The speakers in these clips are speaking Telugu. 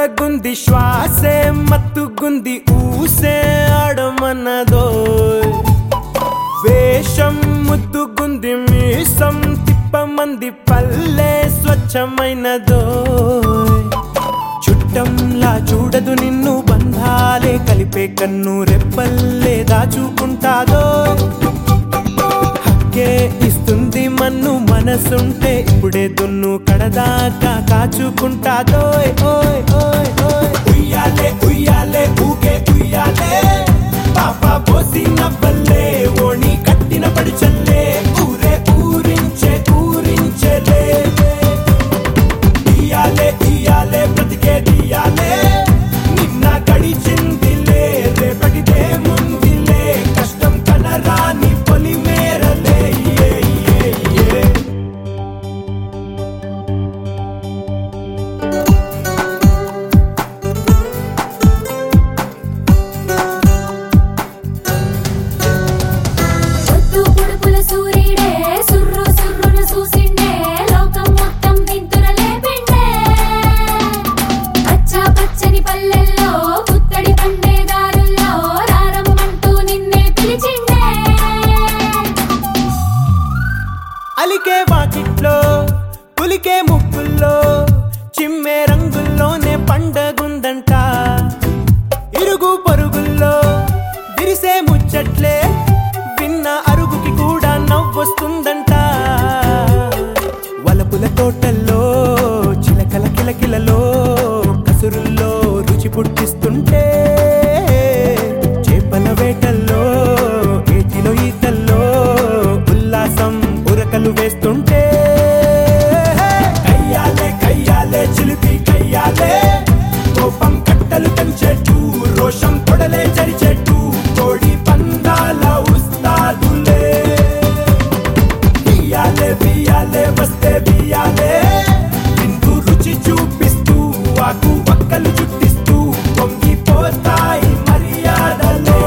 కొత్తగుంది శ్వాసే మత్తుగుంది ఊసే ఆడమన్నదో వేషం ముద్దుగుంది మీసం తిప్పమంది పల్లె స్వచ్ఛమైనదో చుట్టంలా చూడదు నిన్ను బంధాలే కలిపే కన్ను రెప్పల్లే దాచుకుంటాదో హక్కే ఇస్తుంది మన్ను మనసుంటే ఇప్పుడే దున్ను కడదాకా కాచుకుంటాదో ఓయ్ ఓయ్ ఓయ్ ఉయ్యాలే ఉయ్యాలే ఊకే ఉయ్యాలే పాపా పోసి నవ్వల్లే ఓణి కట్టిన పడిచల్లే ఊరే ఊరించే ఊరించలే ఇయ్యాలే ఇయ్యాలే బ్రతికే దియాలే నిన్న గడిచిందిలే రేపటిదే ముందిలే కష్టం కనరాని పొలి మేరలే అలికే వాకిట్లో పులికే ముక్కుల్లో చిమ్మే రంగుల్లోనే పండగుందంట ఇరుగు పొరుగుల్లో విరిసే ముచ్చట్లే విన్న అరుగుకి కూడా నవ్వొస్తుందంట వలపుల తోటల్లో చిలకల కిలకిలలో కసురుల్లో రుచి పుట్టిస్తుంటే చేపల వేటల్లో ఏటిలో ఈతల్లో ఉల్లాసం ఉరకలు వేస్తుంటే కయ్యాలే కయ్యాలే చిలిపి కయ్యాలే కోపం కట్టలు పెంచేట్టు రోషం తొడలే చరిచెట్టు కోడి పందాల ఉస్తాదులే బియ్యాలే బియ్యాలే వస్తే బియ్యాలే విందు రుచి చూపిస్తూ ఆకు పక్కలు చుట్టిస్తూ పొంగిపోతాయి మర్యాదలే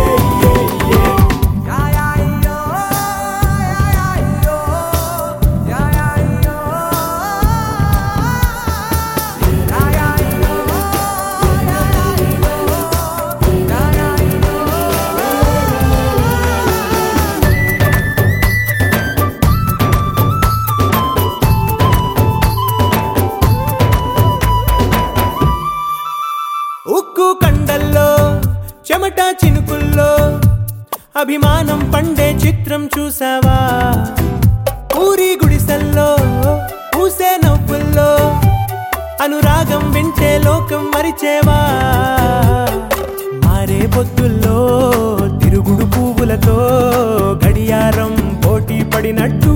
ఉక్కు కండల్లో చెమట చినుకుల్లో అభిమానం పండే చిత్రం చూసావా ఊరి గుడిసెల్లో పూసే నవ్వుల్లో అనురాగం వింటే లోకం మరిచేవా మారే పొద్దుల్లో తిరుగుడు పువ్వులతో గడియారం పోటీ పడినట్టు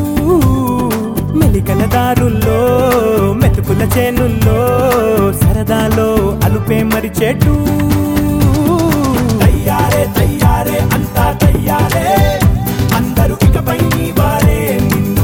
మెలికల దారుల్లో మెతుకుల చేనుల్లో సరదాలో అలుపే మరిచేటు తయ్యారే తయ్యారే అంతా తయ్యారే అందరూ ఇకపై నీ వారే నిన్న